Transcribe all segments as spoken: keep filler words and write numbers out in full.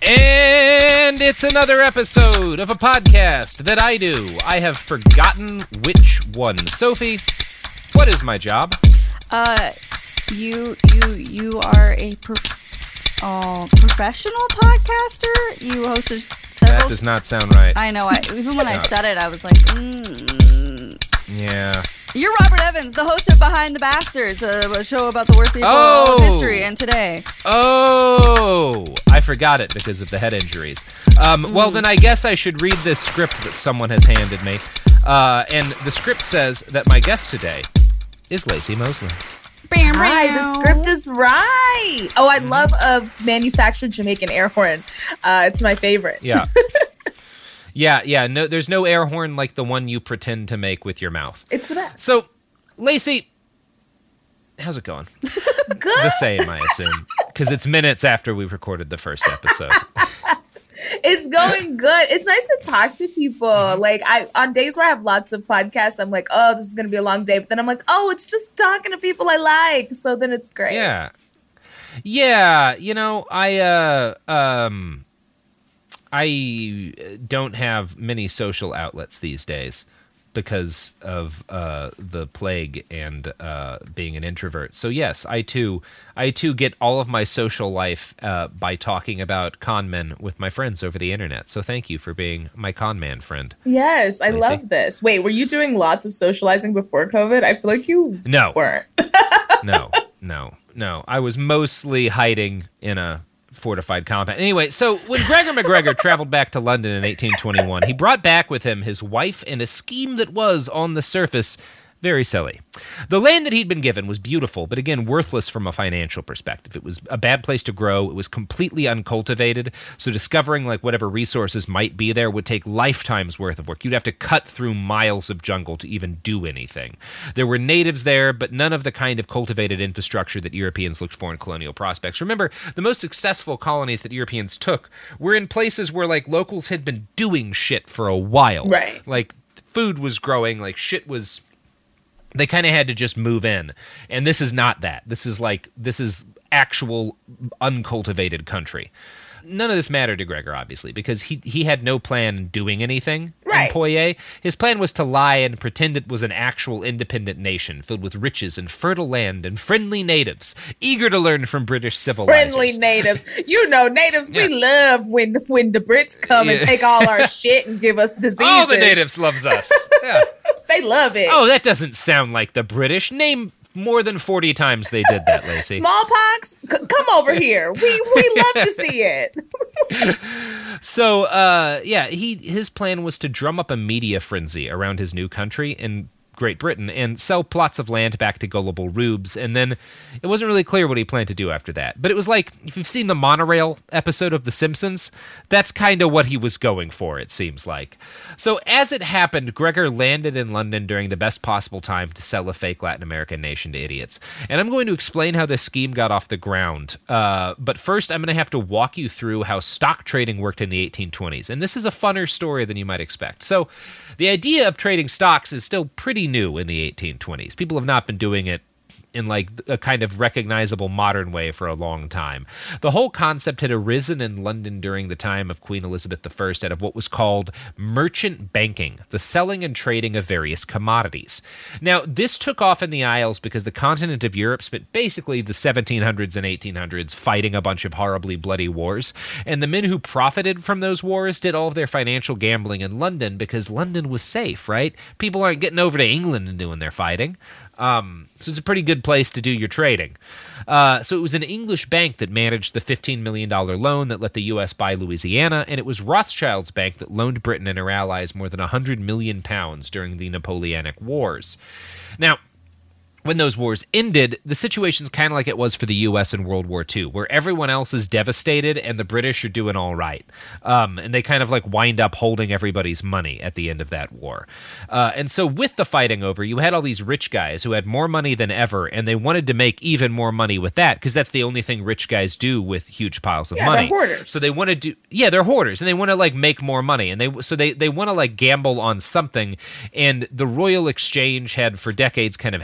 And it's another episode of a podcast that I do. I have forgotten which one. Sophie, what is my job? Uh, you you you are a prof- uh, professional podcaster. You hosted several. That does not sound right. I know. I, even when I said it, I was like, mm. Yeah. You're Robert Evans, the host of Behind the Bastards, a, a show about the worst people Oh. of history and today. Oh, I forgot it because of the head injuries. Um, mm. Well, then I guess I should read this script that someone has handed me. Uh, and the script says that my guest today is Lacey Mosley. Hi, the script is right. Oh, I love a manufactured Jamaican air horn. Uh, it's my favorite. Yeah. Yeah, yeah. No, there's no air horn like the one you pretend to make with your mouth. It's the best. So, Lacey, how's it going? Good. The same, I assume, because it's minutes after we recorded the first episode. It's going good. It's nice to talk to people. Mm-hmm. Like I, on days where I have lots of podcasts, I'm like, oh, this is going to be a long day. But then I'm like, oh, it's just talking to people I like. So then it's great. Yeah. Yeah. You know, I, uh, um, I don't have many social outlets these days because of uh, the plague and uh, being an introvert. So yes, I too, I too get all of my social life uh, by talking about con men with my friends over the internet. So thank you for being my con man friend. Yes, I Lacey. love this. Wait, were you doing lots of socializing before COVID? I feel like you No. weren't. no, no, no. I was mostly hiding in a fortified compound. Anyway, so when Gregor McGregor traveled back to London in eighteen twenty-one, he brought back with him his wife and a scheme that was, on the surface, very silly. The land that he'd been given was beautiful, but again, worthless from a financial perspective. It was a bad place to grow. It was completely uncultivated, so discovering like whatever resources might be there would take lifetimes worth of work. You'd have to cut through miles of jungle to even do anything. There were natives there, but none of the kind of cultivated infrastructure that Europeans looked for in colonial prospects. Remember, the most successful colonies that Europeans took were in places where like locals had been doing shit for a while. Right. Like food was growing, like shit was... They kind of had to just move in. And this is not that. This is like, this is actual uncultivated country. None of this mattered to Gregor, obviously, because he he had no plan in doing anything right. in Poitiers. His plan was to lie and pretend it was an actual independent nation filled with riches and fertile land and friendly natives, eager to learn from British civilizers. Friendly natives. You know, natives, Yeah. we love when when the Brits come Yeah. and take all our shit and give us diseases. All the natives loves us. Yeah. They love it. Oh, that doesn't sound like the British. Name more than forty times they did that, Lacey. Smallpox? C- come over here. We we love to see it. So, uh, yeah, he his plan was to drum up a media frenzy around his new country in Great Britain and sell plots of land back to gullible rubes, and then it wasn't really clear what he planned to do after that. But it was like, if you've seen the monorail episode of The Simpsons, that's kind of what he was going for, it seems like. So as it happened, Gregor landed in London during the best possible time to sell a fake Latin American nation to idiots. And I'm going to explain how this scheme got off the ground. Uh, but first, I'm going to have to walk you through how stock trading worked in the eighteen twenties. And this is a funner story than you might expect. So the idea of trading stocks is still pretty new in the eighteen twenties. People have not been doing it in like a kind of recognizable modern way for a long time. The whole concept had arisen in London during the time of Queen Elizabeth the First out of what was called merchant banking, the selling and trading of various commodities. Now, this took off in the Isles because the continent of Europe spent basically the seventeen hundreds and eighteen hundreds fighting a bunch of horribly bloody wars, and the men who profited from those wars did all of their financial gambling in London because London was safe, right? People aren't getting over to England and doing their fighting. Um, so it's a pretty good place to do your trading. Uh, so it was an English bank that managed the fifteen million dollars loan that let the U S buy Louisiana, and it was Rothschild's bank that loaned Britain and her allies more than one hundred million pounds during the Napoleonic Wars. Now, when those wars ended, the situation's kind of like it was for the U S in World War Two, where everyone else is devastated and the British are doing all right. Um, and they kind of like wind up holding everybody's money at the end of that war. Uh, and so with the fighting over, you had all these rich guys who had more money than ever, and they wanted to make even more money with that, because that's the only thing rich guys do with huge piles of yeah, money. They're hoarders. So they want to do, yeah, they're hoarders, and they want to like make more money, and they so they they want to like gamble on something. And the Royal Exchange had for decades kind of handled that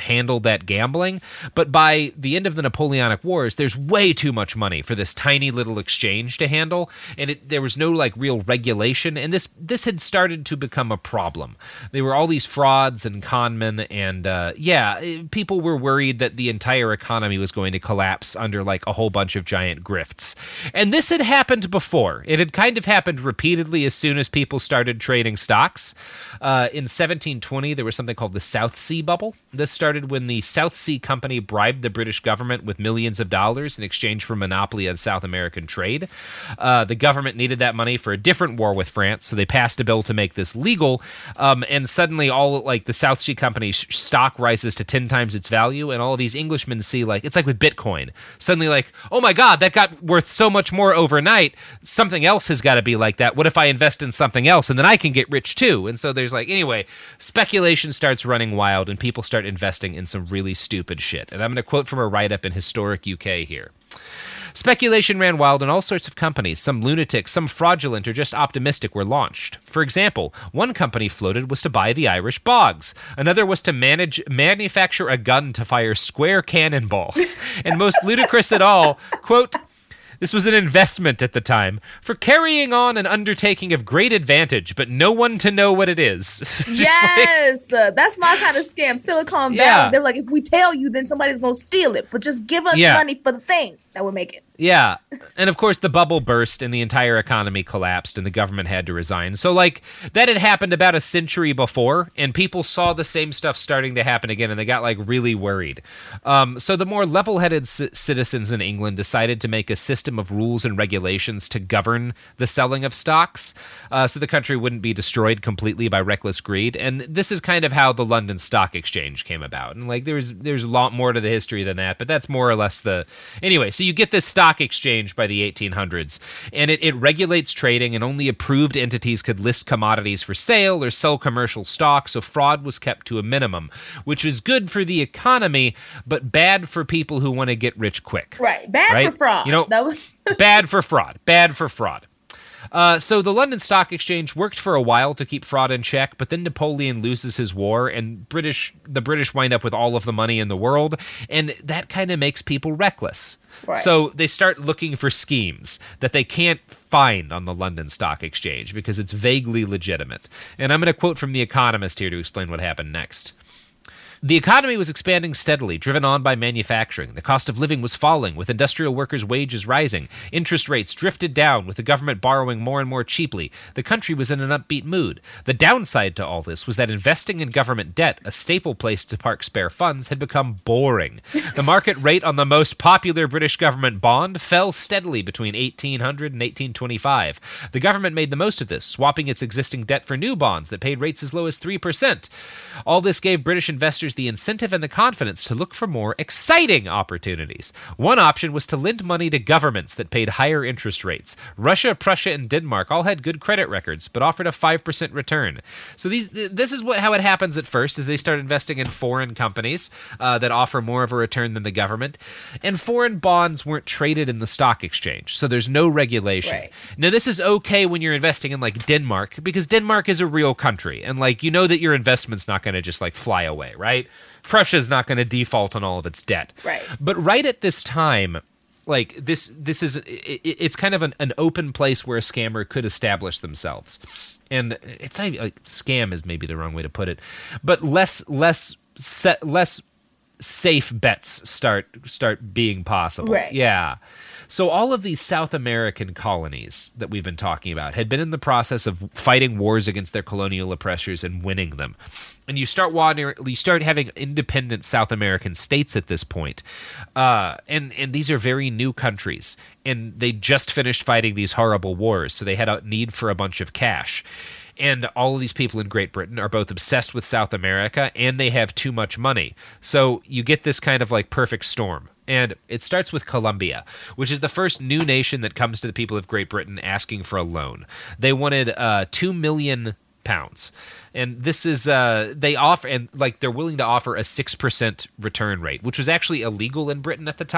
that gambling. But by the end of the Napoleonic Wars, there's way too much money for this tiny little exchange to handle, and it, there was no like real regulation, and this this had started to become a problem. There were all these frauds and con men, and uh, yeah, people were worried that the entire economy was going to collapse under like a whole bunch of giant grifts. And this had happened before. It had kind of happened repeatedly as soon as people started trading stocks. Uh, in seventeen twenty, there was something called the South Sea Bubble. This started when the South Sea Company bribed the British government with millions of dollars in exchange for monopoly on South American trade. Uh, the government needed that money for a different war with France, so they passed a bill to make this legal. Um, and suddenly, all like the South Sea Company's stock rises to ten times its value, and all of these Englishmen see like it's like with Bitcoin. Suddenly, like, oh my God, that got worth so much more overnight. Something else has got to be like that. What if I invest in something else, and then I can get rich too? And so there's like anyway, speculation starts running wild, and people start investing in some really stupid shit. And I'm going to quote from a write-up in Historic U K here. Speculation ran wild in all sorts of companies. Some lunatic, some fraudulent, or just optimistic were launched. For example, one company floated was to buy the Irish bogs. Another was to manage manufacture a gun to fire square cannonballs. And most ludicrous at all, quote, this was an investment at the time for carrying on an undertaking of great advantage, but no one to know what it is. Yes, like, uh, that's my kind of scam. Silicon Valley. Yeah. They're like, if we tell you, then somebody's going to steal it, but just give us Yeah. money for the thing that will make it. Yeah. And of course, the bubble burst and the entire economy collapsed and the government had to resign. So, like, that had happened about a century before, and people saw the same stuff starting to happen again, and they got, like, really worried. Um, so the more level-headed c- citizens in England decided to make a system of rules and regulations to govern the selling of stocks, uh, so the country wouldn't be destroyed completely by reckless greed. And this is kind of how the London Stock Exchange came about. And, like, there's, there's a lot more to the history than that, but that's more or less the... Anyway, so you get this stock exchange by the eighteen hundreds, and it, it regulates trading, and only approved entities could list commodities for sale or sell commercial stock, so fraud was kept to a minimum, which is good for the economy, but bad for people who want to get rich quick. Right. Bad Right? for fraud. You know, That was- bad for fraud. Bad for fraud. Uh, so the London Stock Exchange worked for a while to keep fraud in check, but then Napoleon loses his war, and British the British wind up with all of the money in the world, and that kind of makes people reckless. Right. So they start looking for schemes that they can't find on the London Stock Exchange because it's vaguely legitimate. And I'm going to quote from The Economist here to explain what happened next. The economy was expanding steadily, driven on by manufacturing. The cost of living was falling, with industrial workers' wages rising. Interest rates drifted down, with the government borrowing more and more cheaply. The country was in an upbeat mood. The downside to all this was that investing in government debt, a staple place to park spare funds, had become boring. The market rate on the most popular British government bond fell steadily between eighteen hundred and eighteen twenty-five. The government made the most of this, swapping its existing debt for new bonds that paid rates as low as three percent. All this gave British investors the incentive and the confidence to look for more exciting opportunities. One option was to lend money to governments that paid higher interest rates. Russia, Prussia, and Denmark all had good credit records, but offered a five percent return. So these, this is what how it happens at first, is they start investing in foreign companies uh, that offer more of a return than the government. And foreign bonds weren't traded in the stock exchange, so there's no regulation. Right. Now, this is okay when you're investing in, like, Denmark, because Denmark is a real country, and, like, you know that your investment's not going to just, like, fly away, right? Prussia's not going to default on all of its debt. Right. But right at this time, like, this this is, it, it's kind of an, an open place where a scammer could establish themselves. And it's not even, like, scam is maybe the wrong way to put it, but less, less, set, less safe bets start start being possible. Right. Yeah. So all of these South American colonies that we've been talking about had been in the process of fighting wars against their colonial oppressors and winning them. And you start water, you start having independent South American states at this point. Uh, and, and these are very new countries. And they just finished fighting these horrible wars, so they had a need for a bunch of cash. And all of these people in Great Britain are both obsessed with South America, and they have too much money. So you get this kind of like perfect storm. And it starts with Colombia, which is the first new nation that comes to the people of Great Britain asking for a loan. They wanted uh, two million pounds. And this is, uh, they offer, and like they're willing to offer a six percent return rate, which was actually illegal in Britain at the time.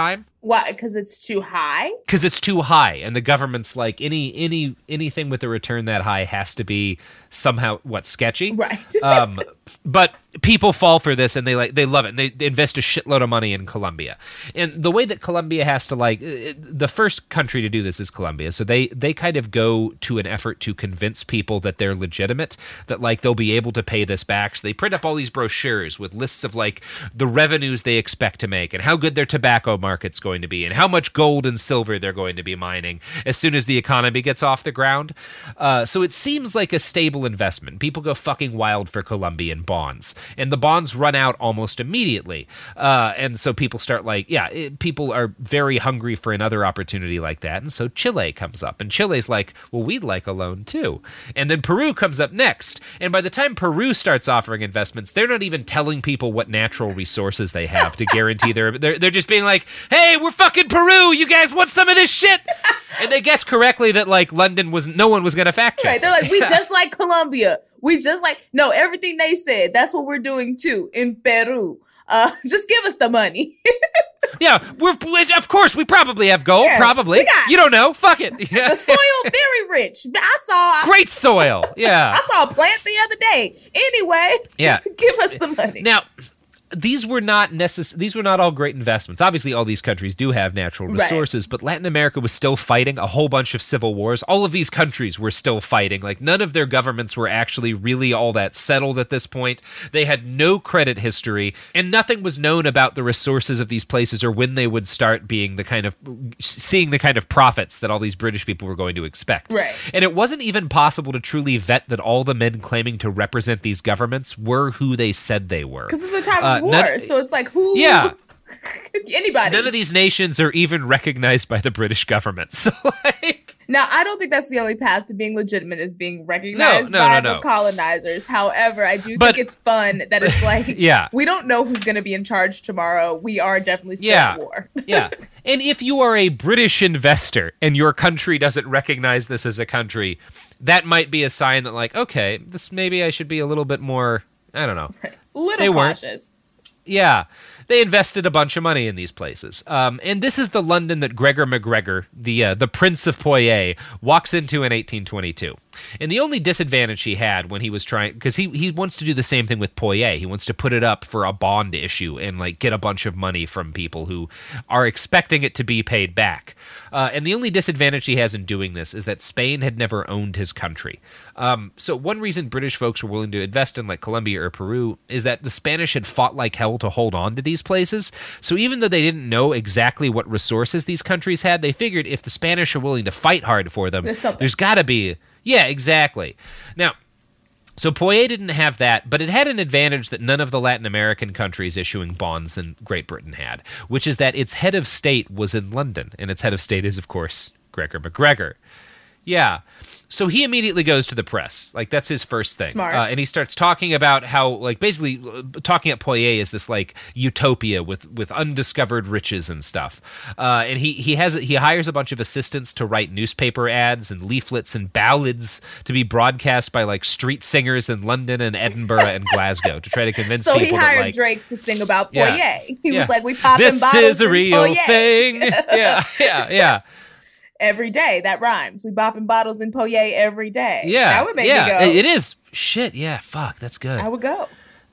Why? Because it's too high? Because it's too high, and the government's like, any any anything with a return that high has to be somehow, what, sketchy? Right. um, but people fall for this, and they like they love it. And they, they invest a shitload of money in Colombia. And the way that Colombia has to, like, the first country to do this is Colombia. So they, they kind of go to an effort to convince people that they're legitimate, that, like, they'll be able to pay this back. So they print up all these brochures with lists of, like, the revenues they expect to make and how good their tobacco market's going to be and how much gold and silver they're going to be mining as soon as the economy gets off the ground. Uh, so it seems like a stable investment. People go fucking wild for Colombian bonds. And the bonds run out almost immediately. Uh, and so people start like, yeah, it, people are very hungry for another opportunity like that. And so Chile comes up. And Chile's like, well, we'd like a loan too. And then Peru comes up next. And by the time Peru starts offering investments, they're not even telling people what natural resources they have to guarantee their... They're, they're just being like, hey, we're fucking Peru. You guys want some of this shit? And they guessed correctly that, like, London was... No one was going to fact check. Right. They're like, we just like Colombia. We just like, no, everything they said, that's what we're doing too in Peru. Uh, just give us the money. Yeah, we're, we, of course, we probably have gold, Yeah, probably. we got- You don't know, fuck it. Yeah. The soil very rich. I saw Great soil, yeah. I saw a plant the other day. Anyway, Yeah. give us the money. Now, these were not necess- These were not all great investments. Obviously, all these countries do have natural Right. resources, but Latin America was still fighting a whole bunch of civil wars. All of these countries were still fighting. Like, none of their governments were actually really all that settled at this point. They had no credit history, and nothing was known about the resources of these places or when they would start being the kind of seeing the kind of profits that all these British people were going to expect. Right. And it wasn't even possible to truly vet that all the men claiming to represent these governments were who they said they were. Because it's a time Uh, of war, none- so it's like, who? Yeah. Anybody. None of these nations are even recognized by the British government. So, like, Now, I don't think that's the only path to being legitimate is being recognized No, no, by no, the no. colonizers. However, I do But- think it's fun that it's like, Yeah. we don't know who's going to be in charge tomorrow. We are definitely still Yeah. at war. yeah. And if you are a British investor and your country doesn't recognize this as a country, that might be a sign that, like, okay, this maybe I should be a little bit more, I don't know. Little They weren't. cautious. Yeah, they invested a bunch of money in these places. Um, and this is the London that Gregor MacGregor, the uh, the Prince of Poitiers, walks into in eighteen twenty-two. And the only disadvantage he had when he was trying, because he, he wants to do the same thing with Poitiers. He wants to put it up for a bond issue and, like, get a bunch of money from people who are expecting it to be paid back. Uh, and the only disadvantage he has in doing this is that Spain had never owned his country. Um, so one reason British folks were willing to invest in, like, Colombia or Peru is that the Spanish had fought like hell to hold on to these places. So even though they didn't know exactly what resources these countries had, they figured if the Spanish are willing to fight hard for them, There's something. there's got to be... Yeah, exactly. Now, so Poitiers didn't have that, but it had an advantage that none of the Latin American countries issuing bonds in Great Britain had, which is that its head of state was in London, and its head of state is, of course, Gregor MacGregor. Yeah. So he immediately goes to the press. Like, that's his first thing. Smart. Uh, and he starts talking about how, like, basically uh, talking at Poitiers is this, like, utopia with, with undiscovered riches and stuff. Uh, and he, he has he hires a bunch of assistants to write newspaper ads and leaflets and ballads to be broadcast by, like, street singers in London and Edinburgh and Glasgow to try to convince So people he hired that, like, Drake to sing about Yeah. Poitiers. He Yeah. was like, we popping this bottles is a in real Poitiers thing. Yeah, yeah, yeah. every day. That rhymes. We bopping bottles in Poitiers every day. Yeah, That would make yeah, me go. it- it is. Shit, yeah, fuck, that's good. I would go.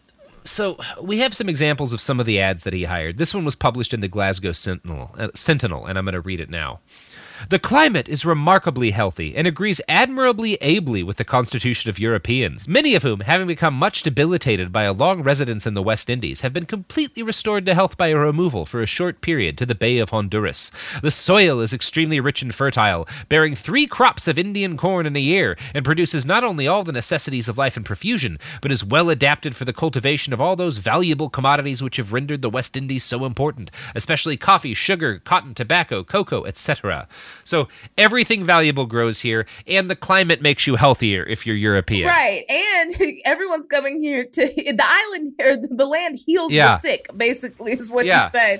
So we have some examples of some of the ads that he hired. This one was published in the Glasgow Sentinel, uh, Sentinel, and I'm going to read it now. The climate is remarkably healthy and agrees admirably ably with the constitution of Europeans, many of whom, having become much debilitated by a long residence in the West Indies, have been completely restored to health by a removal for a short period to the Bay of Honduras. The soil is extremely rich and fertile, bearing three crops of Indian corn in a year, and produces not only all the necessities of life in profusion, but is well adapted for the cultivation of all those valuable commodities which have rendered the West Indies so important, especially coffee, sugar, cotton, tobacco, cocoa, et cetera. So everything valuable grows here, and the climate makes you healthier if you're European. Right. And everyone's coming here to the island here, the land heals Yeah. the sick, basically, is what Yeah. he said.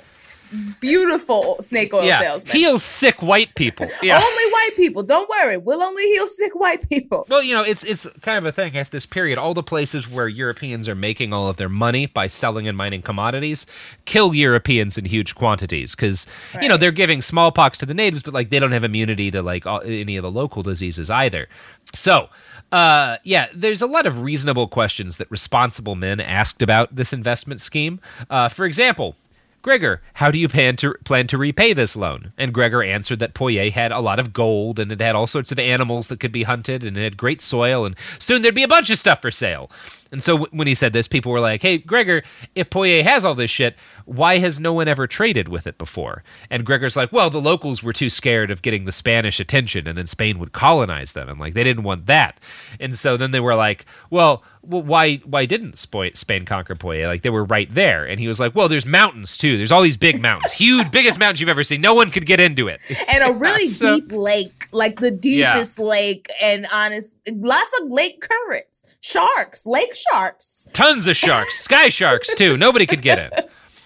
beautiful snake oil yeah. salesman. Heals sick white people. Yeah. Only white people. Don't worry. We'll only heal sick white people. Well, you know, it's it's kind of a thing at this period. All the places where Europeans are making all of their money by selling and mining commodities kill Europeans in huge quantities because, right. you know, they're giving smallpox to the natives, but, like, they don't have immunity to, like, all, any of the local diseases either. So, uh, yeah, there's a lot of reasonable questions that responsible men asked about this investment scheme. Uh, for example, Gregor, how do you plan to plan to repay this loan? And Gregor answered that Poyet had a lot of gold, and it had all sorts of animals that could be hunted, and it had great soil, and soon there'd be a bunch of stuff for sale. And so w- when he said this, people were like, hey, Gregor, if Poyet has all this shit, why has no one ever traded with it before? And Gregor's like, well, the locals were too scared of getting the Spanish attention, and then Spain would colonize them, and, like, they didn't want that. And so then they were like, well, well why why didn't Sp- Spain conquer Poyet? Like, they were right there. And he was like, well, there's mountains, too. There's all these big mountains, huge, biggest mountains you've ever seen. No one could get into it. And a really so, deep lake, like the deepest yeah. lake, and honest, lots of lake currents, sharks, lake sharks. Tons of sharks, sky sharks, too. Nobody could get in.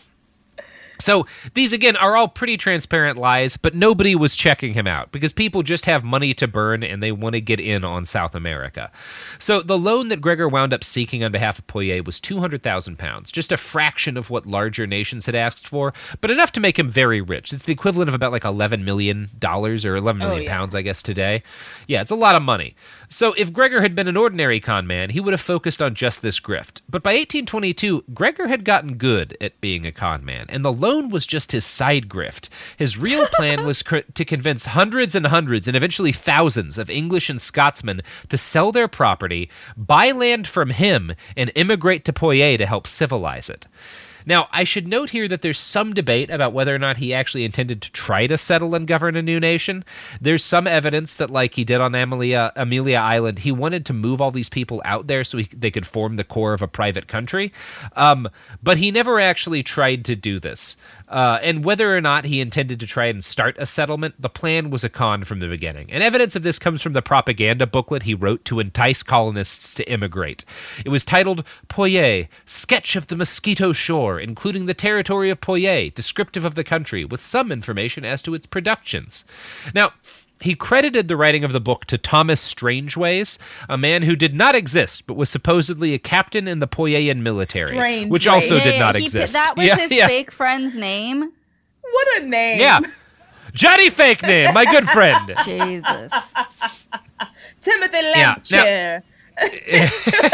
So these, again, are all pretty transparent lies, but nobody was checking him out because people just have money to burn and they want to get in on South America. So the loan that Gregor wound up seeking on behalf of Poyet was two hundred thousand pounds, just a fraction of what larger nations had asked for, but enough to make him very rich. It's the equivalent of about like eleven million dollars or eleven million oh, yeah. pounds, I guess, today. Yeah, it's a lot of money. So if Gregor had been an ordinary con man, he would have focused on just this grift. But by eighteen twenty-two, Gregor had gotten good at being a con man, and the loan was just his side grift. His real plan was cr- to convince hundreds and hundreds and eventually thousands of English and Scotsmen to sell their property, buy land from him, and immigrate to Poyet to help civilize it. Now, I should note here that there's some debate about whether or not he actually intended to try to settle and govern a new nation. There's some evidence that, like he did on Amelia, Amelia Island, he wanted to move all these people out there so he, they could form the core of a private country. Um, but he never actually tried to do this. Uh, and whether or not he intended to try and start a settlement, the plan was a con from the beginning. And evidence of this comes from the propaganda booklet he wrote to entice colonists to immigrate. It was titled Poyet, Sketch of the Mosquito Shore, including the territory of Poyet, descriptive of the country, with some information as to its productions. Now, he credited the writing of the book to Thomas Strangeways, a man who did not exist, but was supposedly a captain in the Poyetan military, Strange which also yeah, did not he, exist. That was yeah, his yeah. fake friend's name? What a name. Yeah. Johnny Fake Name, my good friend. Jesus. Timothy Lampchair. Yeah,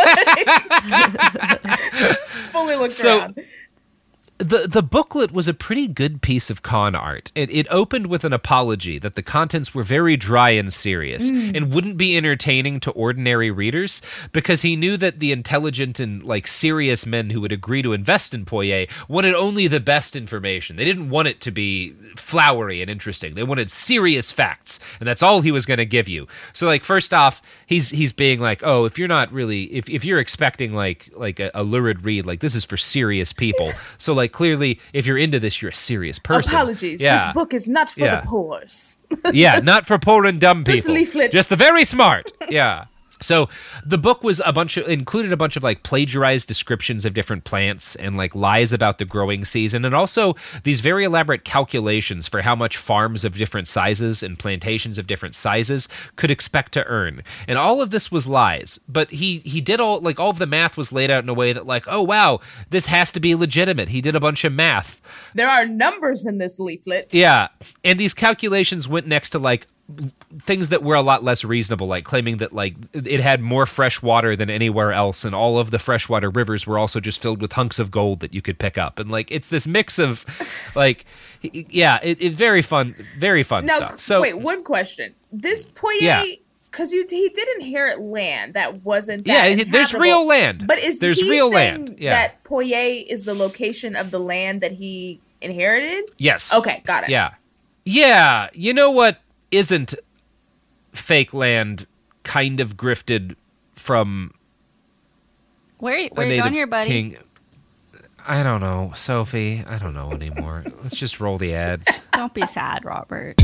Just fully looked so, around. The the booklet was a pretty good piece of con art. It, it opened with an apology that the contents were very dry and serious mm. and wouldn't be entertaining to ordinary readers because he knew that the intelligent and like serious men who would agree to invest in Poyet wanted only the best information. They didn't want it to be flowery and interesting. They wanted serious facts, and that's all he was going to give you. So like first off, he's he's being like, "Oh, if you're not really if if you're expecting like like a, a lurid read, like this is for serious people." So like clearly, if you're into this, you're a serious person. Apologies. Yeah. This book is not for yeah. the pores. Yeah, not for poor and dumb people. This leaflet. Just the very smart. Yeah. So the book was a bunch of included a bunch of like plagiarized descriptions of different plants and like lies about the growing season, and also these very elaborate calculations for how much farms of different sizes and plantations of different sizes could expect to earn. And all of this was lies, but he he did all like all of the math was laid out in a way that like, oh wow, this has to be legitimate. He did a bunch of math. There are numbers in this leaflet. Yeah, and these calculations went next to like things that were a lot less reasonable, like claiming that like it had more fresh water than anywhere else, and all of the freshwater rivers were also just filled with hunks of gold that you could pick up. And like it's this mix of like yeah, it, it very fun, very fun now, stuff. So wait, one question: this Poyet, yeah. because you he did inherit land that wasn't that yeah, inhabitable. There's real land, but is there's he real saying land yeah. that Poyet is the location of the land that he inherited? Yes. Okay, got it. Yeah, yeah. You know what isn't fake land kind of grifted from where, where are you going here, buddy? King. I don't know, Sophie. I don't know anymore. Let's just roll the ads. Don't be sad, Robert.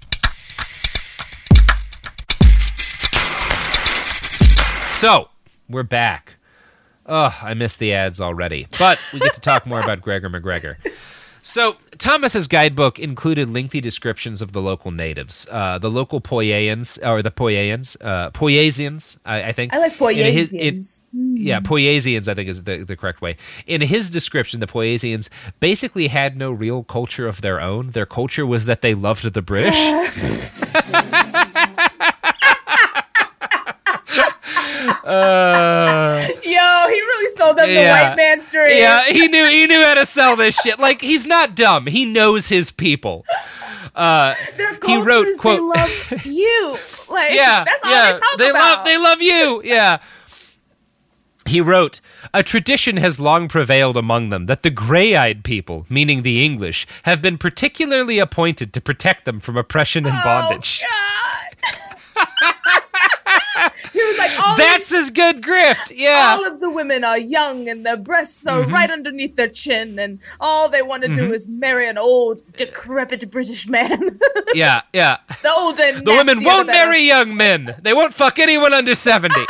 So, we're back. Ugh, I missed the ads already. But we get to talk more about Gregor McGregor. So Thomas's guidebook included lengthy descriptions of the local natives, uh, the local Poyayans, or the Poyayans, uh, Poyasians, I, I think. I like In his- in- Poyasians. Yeah, Poyasians, I think is the, the correct way. In his description, the Poyasians basically had no real culture of their own. Their culture was that they loved the British. uh, Yo, he really sold them Yeah. the white man's dream. yeah, he knew he knew how to sell this shit. Like, he's not dumb. He knows his people. Uh, Their he culture wrote, is quote, they love you. Like, yeah, that's all yeah, they talk they about. love they love you. Yeah. He wrote, "A tradition has long prevailed among them that the gray-eyed people, meaning the English, have been particularly appointed to protect them from oppression and bondage." Oh, God. He was like, all, That's of, as good grift. Yeah. all of the women are young and their breasts are Mm-hmm. right underneath their chin, and all they want to do is marry an old, decrepit British man. Yeah, yeah. The older and The women nastier, won't the better. marry young men. They won't fuck anyone under seventy.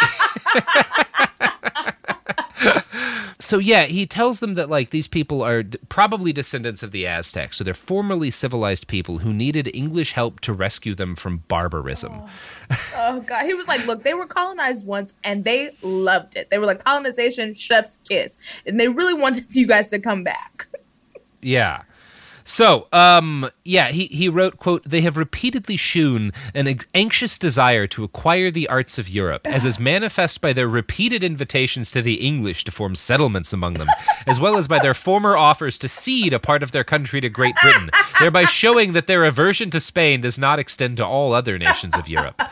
So yeah, he tells them that like these people are d- probably descendants of the Aztecs, so they're formerly civilized people who needed English help to rescue them from barbarism. Oh God, he was like, look, they were colonized once and they loved it. They were like colonization, chef's kiss, and they really wanted you guys to come back. Yeah. So, um, yeah, he, he wrote, quote, "They have repeatedly shewn an ex- anxious desire to acquire the arts of Europe, as is manifest by their repeated invitations to the English to form settlements among them, as well as by their former offers to cede a part of their country to Great Britain, thereby showing that their aversion to Spain does not extend to all other nations of Europe."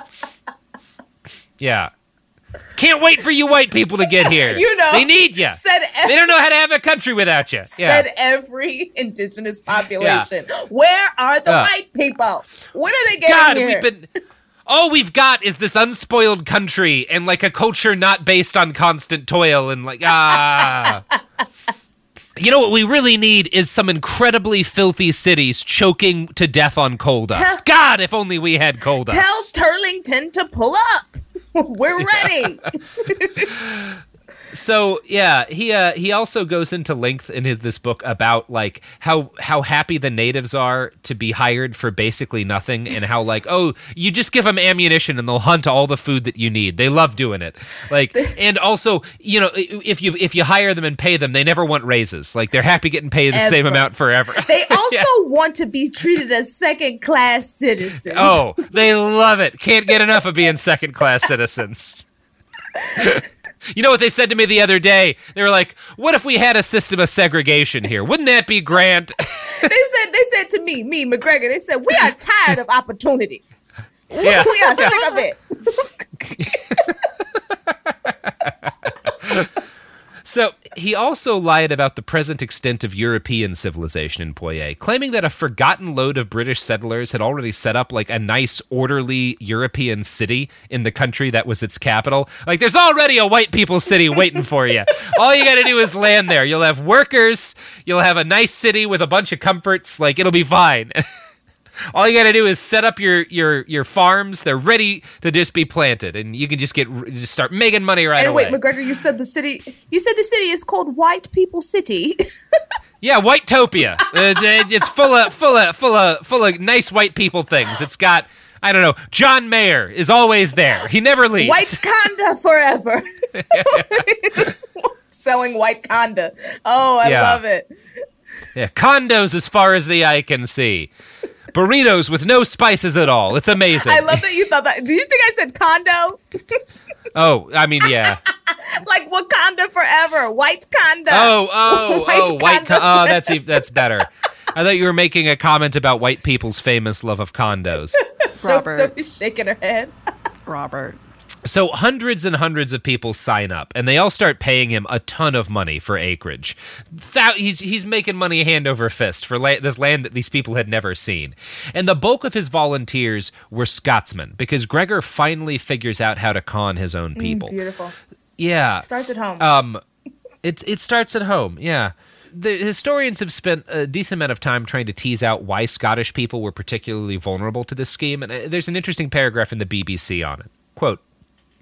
Yeah. Can't wait for you white people to get here. You know, They need you. Said They don't know how to have a country without you. Yeah. Said every indigenous population. Where are the Yeah. white people? When are they getting God, here? we've been. All we've got is this unspoiled country and like a culture not based on constant toil and like ah. You know what we really need is some incredibly filthy cities choking to death on coal dust. God, if only we had coal dust. Tell Turlington to pull up. We're ready. So yeah, he uh, he also goes into length in his this book about like how how happy the natives are to be hired for basically nothing, and how like, oh, you just give them ammunition and they'll hunt all the food that you need. They love doing it. Like, and also, you know, if you if you hire them and pay them, they never want raises. Like, they're happy getting paid the same Ever. amount forever. They also Yeah. want to be treated as second class citizens. Oh, they love it. Can't get enough of being second class citizens. You know what they said to me the other day? They were like, "What if we had a system of segregation here? Wouldn't that be grand?" They said they said to me, me, McGregor, they said, we are tired of opportunity. Yeah. We are sick of it. So he also lied about the present extent of European civilization in Poyais, claiming that a forgotten load of British settlers had already set up like a nice, orderly European city in the country that was its capital. Like, there's already a white people city waiting for you. All you got to do is land there. You'll have workers. You'll have a nice city with a bunch of comforts. Like, it'll be fine. All you got to do is set up your, your your farms. They're ready to just be planted, and you can just get just start making money right And away. wait, McGregor, you said the city. You said the city is called White People City. Yeah, Whitetopia. Uh, it's full of full of full of full of nice white people things. It's got, I don't know, John Mayer is always there. He never leaves. White Conda forever. Selling white Conda. Oh, I Yeah. love it. Yeah, condos as far as the eye can see. Burritos with no spices at all. It's amazing. I love that you thought that. Do you think I said condo? Oh, I mean, yeah. Like Wakanda forever. White Conda. Oh, oh, White oh, white. condo Con- oh, that's e- that's better. I thought you were making a comment about white people's famous love of condos. So- Robert. Sophie's shaking her head. Robert. So hundreds and hundreds of people sign up, and they all start paying him a ton of money for acreage. Thou- he's he's making money hand over fist for la- this land that these people had never seen. And the bulk of his volunteers were Scotsmen, because Gregor finally figures out how to con his own people. Beautiful. Yeah. Starts at home. Um, it it starts at home. Yeah. The historians have spent a decent amount of time trying to tease out why Scottish people were particularly vulnerable to this scheme, and uh, there's an interesting paragraph in the B B C on it. Quote,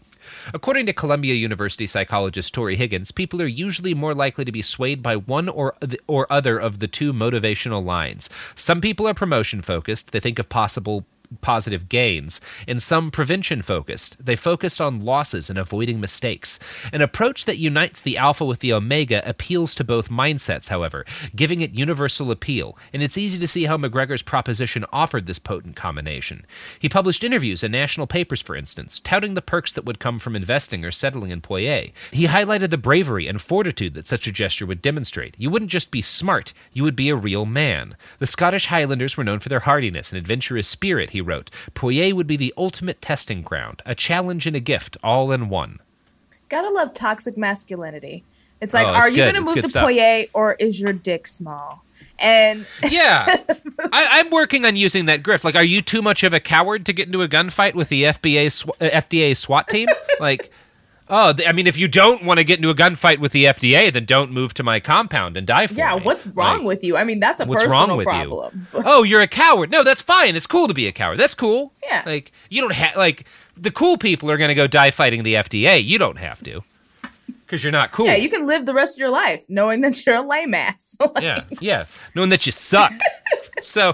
According to Columbia University psychologist Tori Higgins, people are usually more likely to be swayed by one or or other of the two motivational lines. Some people are promotion-focused. They think of possible positive gains, and some prevention-focused. They focus on losses and avoiding mistakes. An approach that unites the alpha with the omega appeals to both mindsets, however, giving it universal appeal, and it's easy to see how McGregor's proposition offered this potent combination. He published interviews in national papers, for instance, touting the perks that would come from investing or settling in Poirier. He highlighted the bravery and fortitude that such a gesture would demonstrate. You wouldn't just be smart, you would be a real man. The Scottish Highlanders were known for their hardiness and adventurous spirit, he wrote. Poirier would be the ultimate testing ground, a challenge and a gift, all in one. Gotta love toxic masculinity. It's like, Oh, it's are you good. gonna It's move good to stuff. Poirier or is your dick small? And Yeah. I, I'm working on using that grift. Like, are you too much of a coward to get into a gunfight with the F B A, sw- uh, F D A SWAT team? Like, oh, th- I mean, if you don't want to get into a gunfight with the F D A, then don't move to my compound and die for yeah, me. what's wrong Like, with you? I mean, that's a what's personal wrong with problem. you? Oh, you're a coward. No, that's fine. It's cool to be a coward. That's cool. Yeah. Like, you don't have, like, the cool people are going to go die fighting the F D A. You don't have to. Because you're not cool. Yeah, you can live the rest of your life knowing that you're a lame ass. Like, Yeah, yeah. Knowing that you suck. So,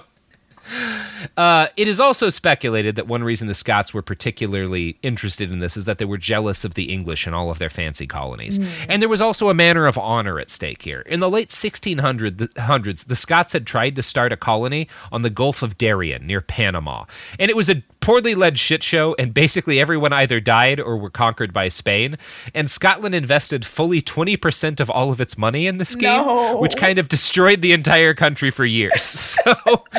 uh, it is also speculated that one reason the Scots were particularly interested in this is that they were jealous of the English and all of their fancy colonies. And there was also a matter of honor at stake here. In the late sixteen hundreds, the Scots had tried to start a colony on the Gulf of Darien near Panama. And it was a poorly led shit show, and basically everyone either died or were conquered by Spain. And Scotland invested fully twenty percent of all of its money in the scheme, No. which kind of destroyed the entire country for years. So,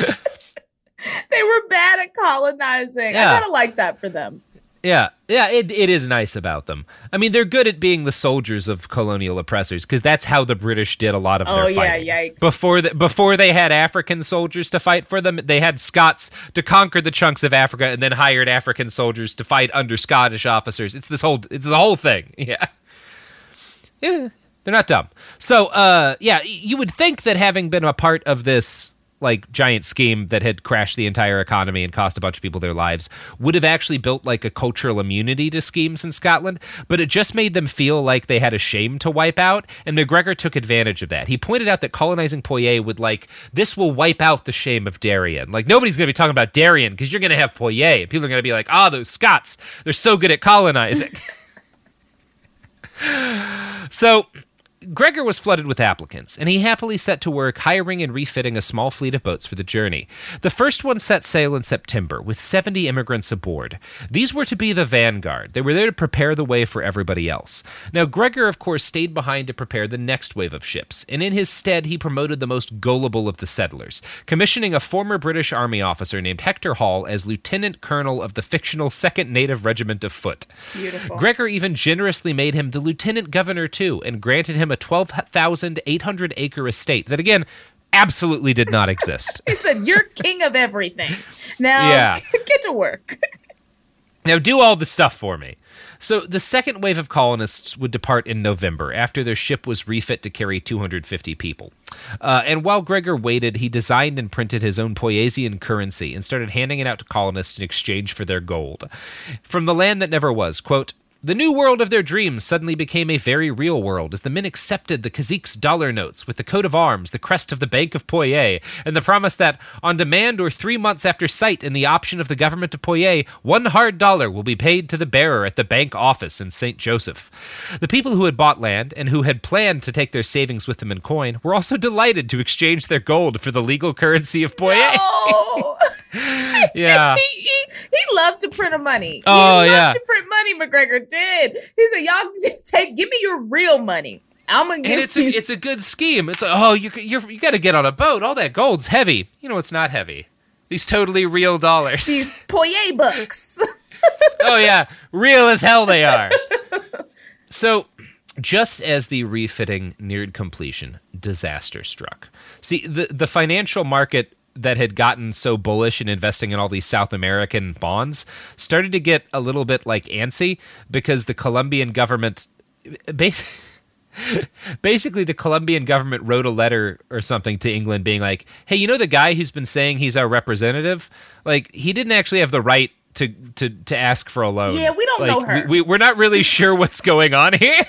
they were bad at colonizing. Yeah. I kind of like that for them. yeah, yeah, it, it is nice about them. I mean, they're good at being the soldiers of colonial oppressors, because that's how the British did a lot of Oh, their yeah, fighting. yikes. Before, the, before they had African soldiers to fight for them, they had Scots to conquer the chunks of Africa and then hired African soldiers to fight under Scottish officers. It's this whole, it's the whole thing. Yeah. Yeah, they're not dumb. So, uh, yeah, you would think that having been a part of this like giant scheme that had crashed the entire economy and cost a bunch of people their lives would have actually built like a cultural immunity to schemes in Scotland, but it just made them feel like they had a shame to wipe out, and McGregor took advantage of that. He pointed out that colonizing Poirier would like, this will wipe out the shame of Darien. Like, nobody's going to be talking about Darien because you're going to have Poirier, and people are going to be like, ah, oh, those Scots, they're so good at colonizing. So, Gregor was flooded with applicants, and he happily set to work hiring and refitting a small fleet of boats for the journey. The first one set sail in September, with seventy immigrants aboard. These were to be the vanguard. They were there to prepare the way for everybody else. Now, Gregor, of course, stayed behind to prepare the next wave of ships, and in his stead, he promoted the most gullible of the settlers, commissioning a former British Army officer named Hector Hall as lieutenant colonel of the fictional second Native Regiment of Foot. Beautiful. Gregor even generously made him the lieutenant governor, too, and granted him a twelve thousand eight hundred acre estate that, again, absolutely did not exist. He said, you're king of everything. Now, Yeah. get to work. Now do all the stuff for me. So the second wave of colonists would depart in November after their ship was refit to carry two hundred fifty people. Uh, and while Gregor waited, he designed and printed his own Poyasian currency and started handing it out to colonists in exchange for their gold. From the land that never was, quote, "The new world of their dreams suddenly became a very real world as the men accepted the cazique's dollar notes with the coat of arms, the crest of the Bank of Poirier, and the promise that, on demand or three months after sight in the option of the government of Poirier, one hard dollar will be paid to the bearer at the bank office in Saint Joseph." The people who had bought land and who had planned to take their savings with them in coin were also delighted to exchange their gold for the legal currency of Poirier. Oh, Yeah. he, he, he loved to print a money. Oh, he loved yeah. to print money, McGregor did. He said, y'all take, give me your real money. I'm going to give And it's a, you. it's a good scheme. It's like, oh, you you're, you got to get on a boat. All that gold's heavy. You know, it's not heavy. These totally real dollars. These Poirier books. Oh, yeah. Real as hell they are. So, just as the refitting neared completion, disaster struck. See, the, the financial market that had gotten so bullish in investing in all these South American bonds started to get a little bit like antsy because the Colombian government... Basically, Basically, the Colombian government wrote a letter or something to England being like, hey, you know the guy who's been saying he's our representative? Like, he didn't actually have the right to to to ask for a loan. Yeah, we don't like, know her. We, we, we're not really sure what's going on here.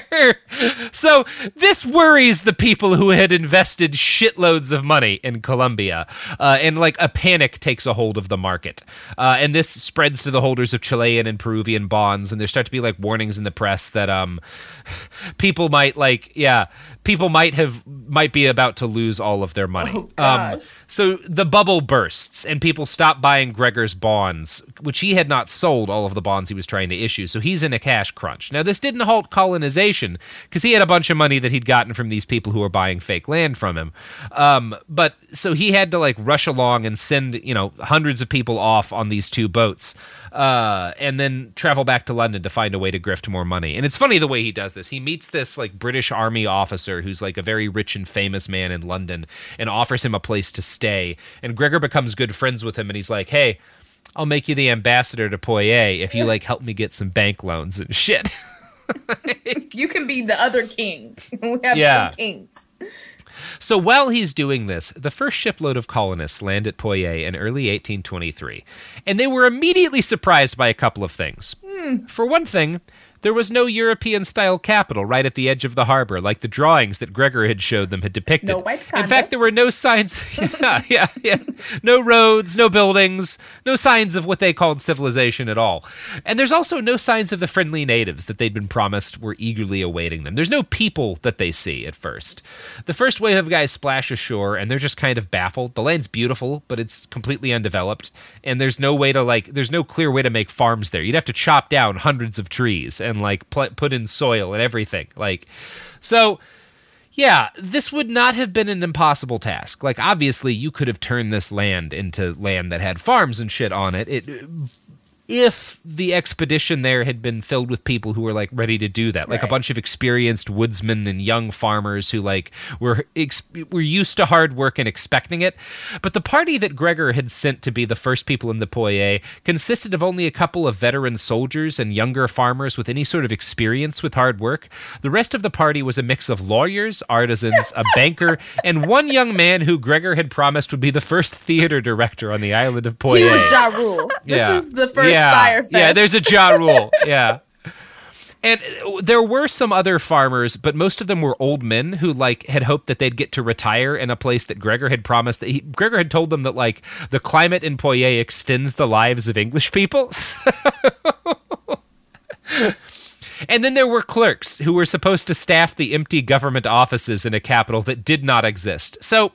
So this worries the people who had invested shitloads of money in Colombia. Uh, and like a panic takes a hold of the market. Uh, and this spreads to the holders of Chilean and Peruvian bonds. And there start to be like warnings in the press that um, people might like, yeah, people might have, might be about to lose all of their money. Oh, gosh. Um, so the bubble bursts and people stop buying Gregor's bonds, which he had not sold all of the bonds he was trying to issue. So he's in a cash crunch. Now, this didn't halt colonization because he had a bunch of money that he'd gotten from these people who were buying fake land from him. Um, but so he had to like rush along and send, you know, hundreds of people off on these two boats. Uh, and then travel back to London to find a way to grift more money. And it's funny the way he does this. He meets this like British Army officer who's like a very rich and famous man in London and offers him a place to stay. And Gregor becomes good friends with him and he's like, hey, I'll make you the ambassador to Poye if you like help me get some bank loans and shit. You can be the other king. We have Yeah. two kings. So while he's doing this, the first shipload of colonists land at Poye in early eighteen twenty-three, and they were immediately surprised by a couple of things. Hmm. For one thing, there was no European-style capital right at the edge of the harbor, like the drawings that Gregor had showed them had depicted. No white In conduct. fact, there were no signs. yeah, yeah, yeah. No roads, no buildings, no signs of what they called civilization at all. And there's also no signs of the friendly natives that they'd been promised were eagerly awaiting them. There's no people that they see at first. The first wave of guys splash ashore, and they're just kind of baffled. The land's beautiful, but it's completely undeveloped, and there's no way to like. There's no clear way to make farms there. You'd have to chop down hundreds of trees and like pl- put in soil and everything. Like, so yeah, this would not have been an impossible task. Like, obviously, you could have turned this land into land that had farms and shit on it. It. If the expedition there had been filled with people who were like ready to do that, like Right. a bunch of experienced woodsmen and young farmers who like were ex- were used to hard work and expecting it. But the party that Gregor had sent to be the first people in the Poye consisted of only a couple of veteran soldiers and younger farmers with any sort of experience with hard work. The rest of the party was a mix of lawyers, artisans, a banker, and one young man who Gregor had promised would be the first theater director on the island of Poye. He was Ja Rule. This Yeah. is the first yeah. Fire Fest. Yeah, there's a Ja Rule. Yeah. And there were some other farmers, but most of them were old men who like had hoped that they'd get to retire in a place that Gregor had promised that he, Gregor had told them that like the climate in Poye extends the lives of English people. And then there were clerks who were supposed to staff the empty government offices in a capital that did not exist. So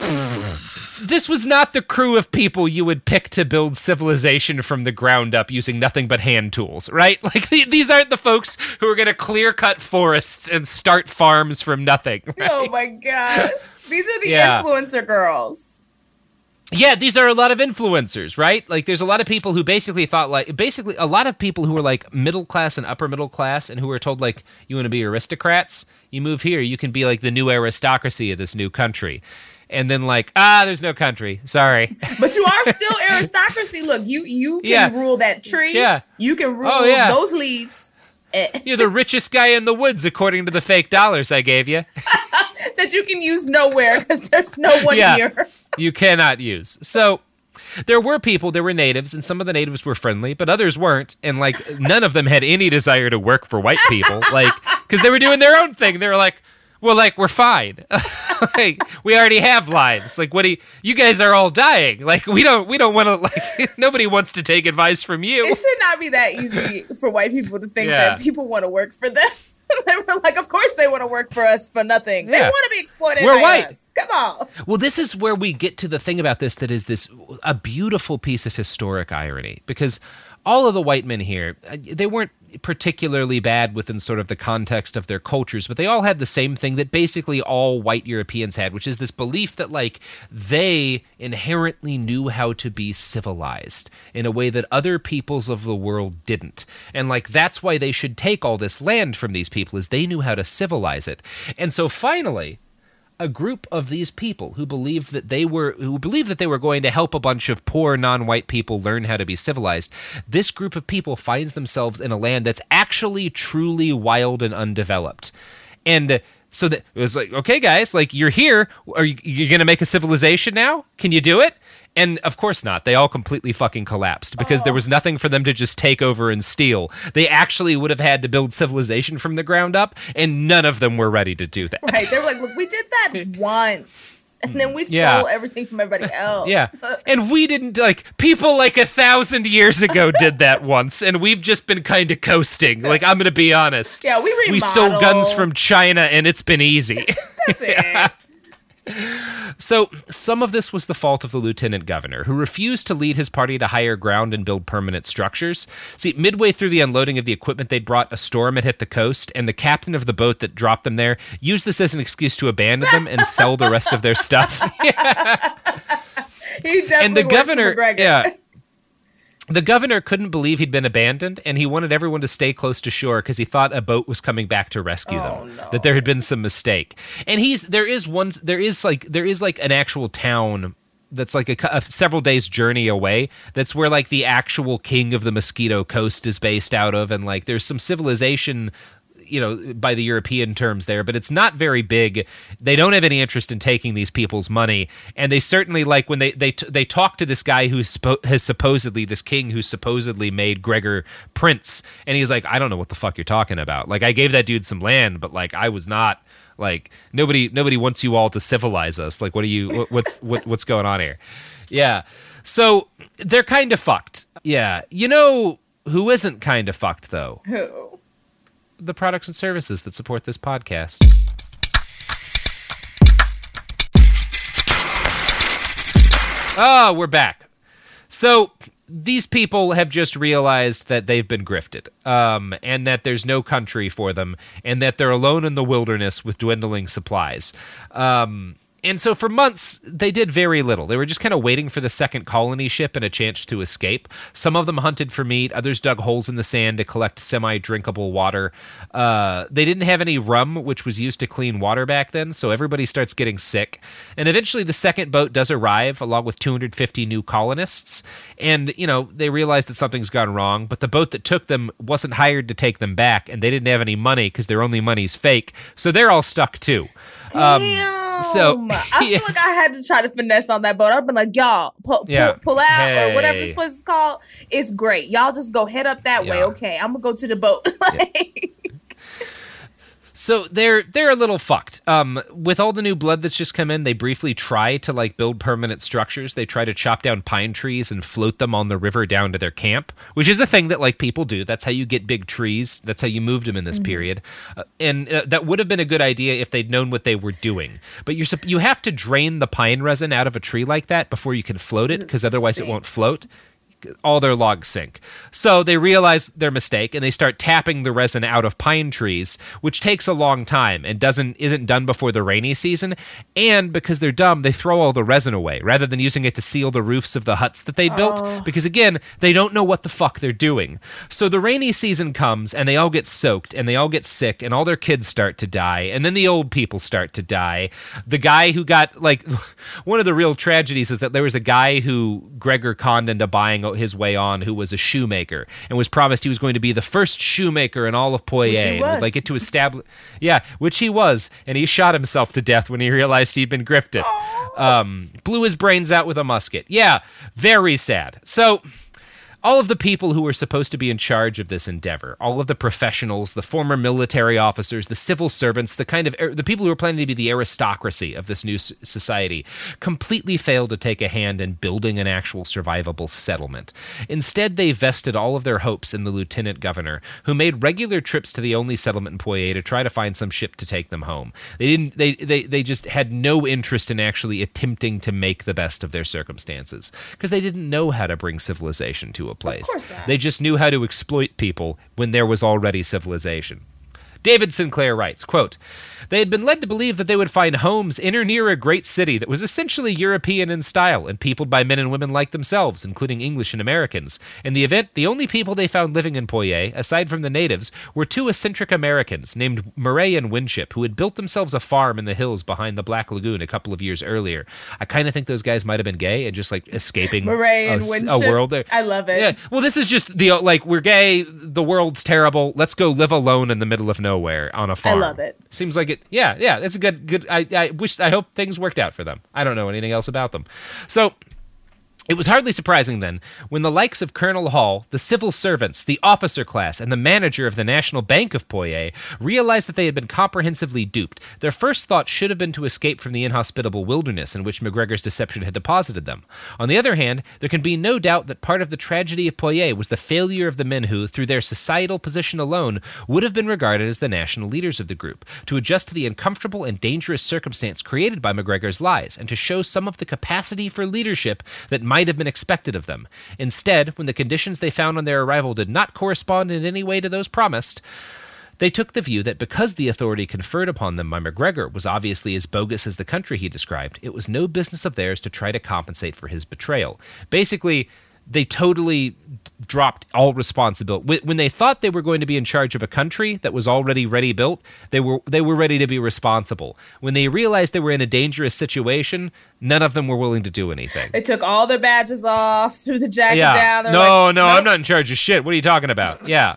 this was not the crew of people you would pick to build civilization from the ground up using nothing but hand tools, right? Like, th- these aren't the folks who are going to clear cut forests and start farms from nothing. Right? Oh my gosh. These are the Yeah. influencer girls. Yeah, these are a lot of influencers, right? Like, there's a lot of people who basically thought, like, basically a lot of people who were, like, middle class and upper middle class and who were told, like, you want to be aristocrats? You move here, you can be, like, the new aristocracy of this new country. And then, like, ah, there's no country. Sorry. But you are still aristocracy. Look, you you can Yeah. rule that tree. Yeah. You can rule Oh, yeah. those leaves. eh, You're the richest guy in the woods, according to the fake dollars I gave you. that you can use nowhere because there's no one Yeah. here. You cannot use. So there were people, there were natives, and some of the natives were friendly, but others weren't. And, like, none of them had any desire to work for white people, like, because they were doing their own thing. They were like, well, like, we're fine. Like, we already have lives. Like, what do you, you guys are all dying. Like, we don't, we don't want to, like, nobody wants to take advice from you. It should not be that easy for white people to think Yeah. that people want to work for them. They were like, of course they want to work for us for nothing. They Yeah. want to be exploited We're by white. us. Come on. Well, this is where we get to the thing about this that is this a beautiful piece of historic irony, because all of the white men here, uh, they weren't particularly bad within sort of the context of their cultures, but they all had the same thing that basically all white Europeans had, which is this belief that, like, they inherently knew how to be civilized in a way that other peoples of the world didn't. And, like, that's why they should take all this land from these people, is they knew how to civilize it. And so finally, a group of these people who believed that they were who believed that they were going to help a bunch of poor non-white people learn how to be civilized. This group of people finds themselves in a land that's actually truly wild and undeveloped. And so that it was like, okay, guys, like, you're here. Are you you're going to make a civilization now? Can you do it? And of course not. They all completely fucking collapsed because oh. there was nothing for them to just take over and steal. They actually would have had to build civilization from the ground up, and none of them were ready to do that. Right. They were like, look, we did that once, and then we stole yeah. everything from everybody else. Yeah. And we didn't, like, people like a thousand years ago did that once, and we've just been kind of coasting. Like, I'm going to be honest. Yeah, we remodeled. We stole guns from China, and it's been easy. That's it. So, some of this was the fault of the lieutenant governor, who refused to lead his party to higher ground and build permanent structures. See, midway through the unloading of the equipment they'd brought, a storm had hit the coast, and the captain of the boat that dropped them there used this as an excuse to abandon them and sell the rest of their stuff. Yeah. He definitely and the works governor, for McGregor. yeah. The governor couldn't believe he'd been abandoned, and he wanted everyone to stay close to shore because he thought a boat was coming back to rescue Oh, them. no. That there had been some mistake. And he's there is one there is like there is like an actual town that's like a, a several days journey away. That's where like the actual king of the Mosquito Coast is based out of, and like there's some civilization, you know, by the European terms there, but it's not very big. They don't have any interest in taking these people's money, and they certainly, like, when they they they talk to this guy who's spo- has supposedly, this king who supposedly made Gregor prince, and he's like, I don't know what the fuck you're talking about. Like, I gave that dude some land, but like I was not like nobody nobody wants you all to civilize us. Like, what are you what, what's what, what's going on here? Yeah, so they're kind of fucked. Yeah, you know who isn't kind of fucked though? Who? The products and services that support this podcast. Oh, we're back. So these people have just realized that they've been grifted, um, and that there's no country for them, and that they're alone in the wilderness with dwindling supplies. Um, and so for months, they did very little. They were just kind of waiting for the second colony ship and a chance to escape. Some of them hunted for meat. Others dug holes in the sand to collect semi-drinkable water. Uh, they didn't have any rum, which was used to clean water back then, so everybody starts getting sick. And eventually the second boat does arrive, along with two hundred fifty new colonists. And, you know, they realize that something's gone wrong, but the boat that took them wasn't hired to take them back, and they didn't have any money because their only money's fake. So they're all stuck too. Damn. Um, so I feel like I had to try to finesse on that boat. I've been like, y'all, pull, Yeah. pull, pull out Hey. or whatever this place is called. It's great. Y'all just go head up that way. Yeah. Okay, I'm gonna go to the boat. Like, So they're they're a little fucked. Um, with all the new blood that's just come in, they briefly try to like build permanent structures. They try to chop down pine trees and float them on the river down to their camp, which is a thing that like people do. That's how you get big trees. That's how you moved them in this mm-hmm. period. Uh, and uh, that would have been a good idea if they'd known what they were doing. But you're you have to drain the pine resin out of a tree like that before you can float it, because otherwise it won't float. All their logs sink. So they realize their mistake and they start tapping the resin out of pine trees, which takes a long time and doesn't isn't done before the rainy season. And because they're dumb, they throw all the resin away rather than using it to seal the roofs of the huts that they built. Oh. Because again, they don't know what the fuck they're doing. So the rainy season comes and they all get soaked and they all get sick and all their kids start to die. And then the old people start to die. The guy who got, like, one of the real tragedies is that there was a guy who Gregor conned into buying his way on, who was a shoemaker and was promised he was going to be the first shoemaker in all of Poitiers and would like get to establish yeah which he was, and he shot himself to death when he realized he'd been grifted. Um, blew his brains out with a musket. Yeah, very sad. So all of the people who were supposed to be in charge of this endeavor, all of the professionals, the former military officers, the civil servants, the kind of the people who were planning to be the aristocracy of this new society, completely failed to take a hand in building an actual survivable settlement. Instead, they vested all of their hopes in the lieutenant governor, who made regular trips to the only settlement in Poitiers to try to find some ship to take them home. They didn't. They they they just had no interest in actually attempting to make the best of their circumstances, because they didn't know how to bring civilization to a place. Of course not. They just knew how to exploit people when there was already civilization. David Sinclair writes, quote, "They had been led to believe that they would find homes in or near a great city that was essentially European in style and peopled by men and women like themselves, including English and Americans. In the event, the only people they found living in Poitiers, aside from the natives, were two eccentric Americans named Murray and Winship, who had built themselves a farm in the hills behind the Black Lagoon a couple of years earlier. I kind of think those guys might have been gay and just like escaping Murray a, and a Winship. world there. I love it. Yeah. Well, this is just the like we're gay, the world's terrible. Let's go live alone in the middle of nowhere on a farm. I love it. Seems like it. Yeah, yeah. It's a good, good. I, I wish. I hope things worked out for them. I don't know anything else about them. So It was hardly surprising, then, when the likes of Colonel Hall, the civil servants, the officer class, and the manager of the National Bank of Poitiers realized that they had been comprehensively duped. Their first thought should have been to escape from the inhospitable wilderness in which MacGregor's deception had deposited them. On the other hand, there can be no doubt that part of the tragedy of Poitiers was the failure of the men who, through their societal position alone, would have been regarded as the national leaders of the group, to adjust to the uncomfortable and dangerous circumstance created by MacGregor's lies, and to show some of the capacity for leadership that might have been expected of them. Instead, when the conditions they found on their arrival did not correspond in any way to those promised, they took the view that because the authority conferred upon them by MacGregor was obviously as bogus as the country he described, it was no business of theirs to try to compensate for his betrayal. Basically, they totally dropped all responsibility. When they thought they were going to be in charge of a country that was already ready built, they were they were ready to be responsible. When they realized they were in a dangerous situation, none of them were willing to do anything. They took all their badges off, threw the jacket yeah. down. They're No, like, no, nope. I'm not in charge of shit. What are you talking about? Yeah.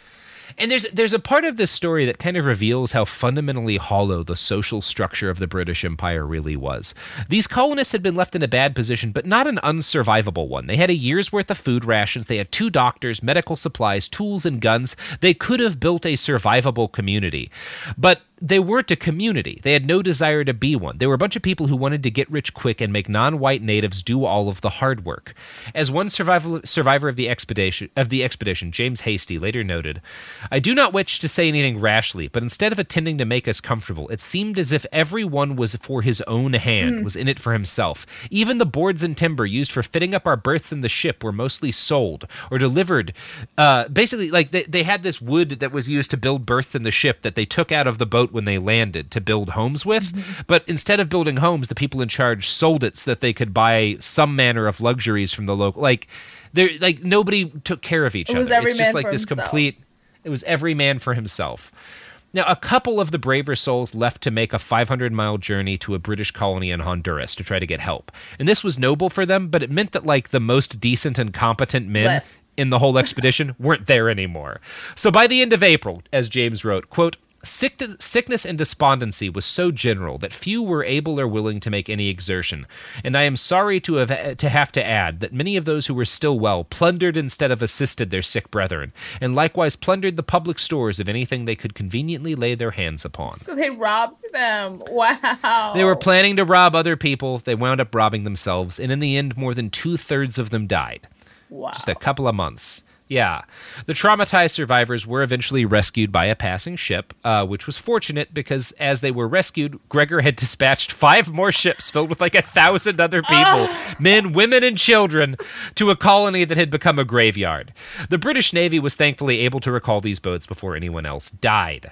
And there's there's a part of this story that kind of reveals how fundamentally hollow the social structure of the British Empire really was. These colonists had been left in a bad position, but not an unsurvivable one. They had a year's worth of food rations, they had two doctors, medical supplies, tools, and guns. They could have built a survivable community. But they weren't a community. They had no desire to be one. They were a bunch of people who wanted to get rich quick and make non-white natives do all of the hard work. As one survival, survivor of the expedition, of the expedition, James Hasty, later noted, "I do not wish to say anything rashly, but instead of attending to make us comfortable, it seemed as if every one was for his own hand, mm. was in it for himself. Even the boards and timber used for fitting up our berths in the ship were mostly sold or delivered. Uh, basically, like they, they had this wood that was used to build berths in the ship that they took out of the boat when they landed to build homes with, mm-hmm. but instead of building homes, the people in charge sold it so that they could buy some manner of luxuries from the local. Like, there, like nobody took care of each it other. Was every it's man just like for this himself. complete. It was every man for himself. Now, a couple of the braver souls left to make a five hundred mile journey to a British colony in Honduras to try to get help. And this was noble for them, but it meant that, like, the most decent and competent men left. in the whole expedition weren't there anymore. So by the end of April, as James wrote, quote, Sick, sickness and despondency was so general that few were able or willing to make any exertion, and I am sorry to have to have to add that many of those who were still well plundered instead of assisted their sick brethren, and likewise plundered the public stores of anything they could conveniently lay their hands upon. So they robbed them. Wow. They were planning to rob other people. They wound up robbing themselves, and in the end, more than two-thirds of them died. Wow. Just a couple of months. Yeah. The traumatized survivors were eventually rescued by a passing ship, uh, which was fortunate because as they were rescued, Gregor had dispatched five more ships filled with like a thousand other people, oh. men, women, and children, to a colony that had become a graveyard. The British Navy was thankfully able to recall these boats before anyone else died.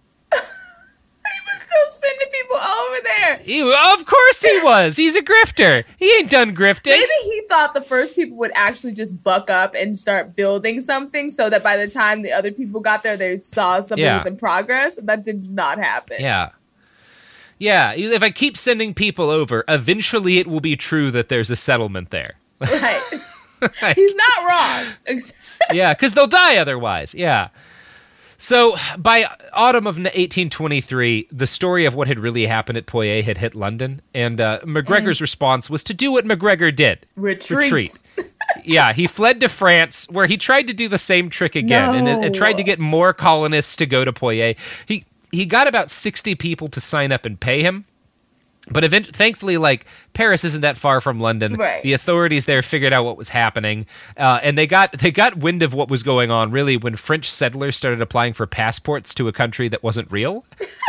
Still sending people over there. He, of course he was. He's a grifter. He ain't done grifting. Maybe he thought the first people would actually just buck up and start building something so that by the time the other people got there, they saw something yeah. was in progress. That did not happen. Yeah. Yeah. If I keep sending people over, eventually it will be true that there's a settlement there. Right. Like, he's not wrong. Yeah, because they'll die otherwise. Yeah. So, by autumn of eighteen twenty-three, the story of what had really happened at Poitiers had hit London, and uh, MacGregor's mm. response was to do what MacGregor did. Retreat. Retreat. Yeah, he fled to France, where he tried to do the same trick again, no. and, and tried to get more colonists to go to Poitiers. He, he got about sixty people to sign up and pay him. But event- thankfully, like, Paris isn't that far from London. Right. The authorities there figured out what was happening, uh, and they got they got wind of what was going on, really, when French settlers started applying for passports to a country that wasn't real.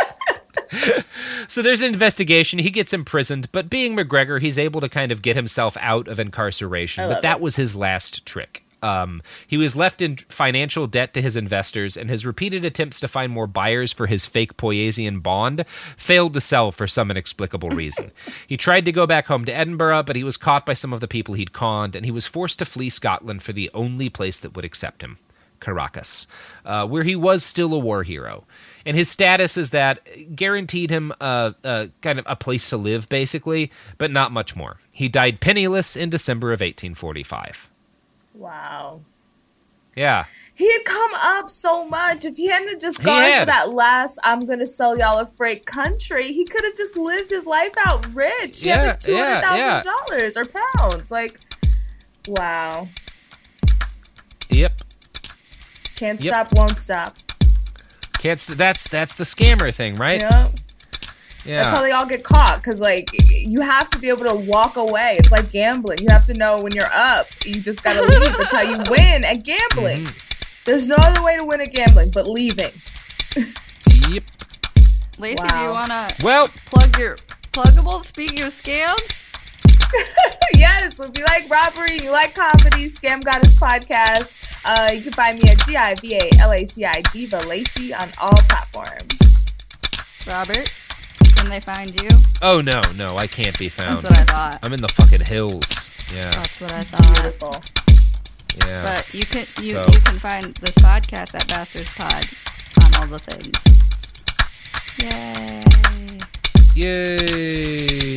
So there's an investigation. He gets imprisoned, but being MacGregor, he's able to kind of get himself out of incarceration. But that it. was his last trick. Um, he was left in financial debt to his investors, and his repeated attempts to find more buyers for his fake Poiesian bond failed to sell for some inexplicable reason. He tried to go back home to Edinburgh, but he was caught by some of the people he'd conned, and he was forced to flee Scotland for the only place that would accept him, Caracas, uh, where he was still a war hero. And his status is that guaranteed him a, a kind of a place to live, basically, but not much more. He died penniless in December of eighteen forty-five. Wow. Yeah. He had come up so much. If he hadn't just gone for that last, I'm going to sell y'all a freight country, he could have just lived his life out rich. He yeah, had like two hundred thousand dollars yeah, yeah. or pounds. Like, Wow. Yep. Can't Yep. stop, won't stop. Can't. St- that's that's the scammer thing, right? Yep. Yeah. That's how they all get caught, because like you have to be able to walk away. It's like gambling. You have to know when you're up. You just gotta leave. That's how you win at gambling. Mhm. There's no other way to win at gambling but leaving. Yep. Lacey, Wow. do you want to Well, plug your pluggables? Speaking of scams, Yes, if you like robbery, you like comedy, Scam Goddess Podcast. Uh, you can find me at D I V A L A C I Diva Lacey on all platforms. Robert, can they find you? oh no, no, I can't be found. That's what I thought. I'm in the fucking hills. Yeah, That's what I thought. Beautiful. yeah. But you can you, So- you can find this podcast at Bastards Pod on all the things. Yay! Yay!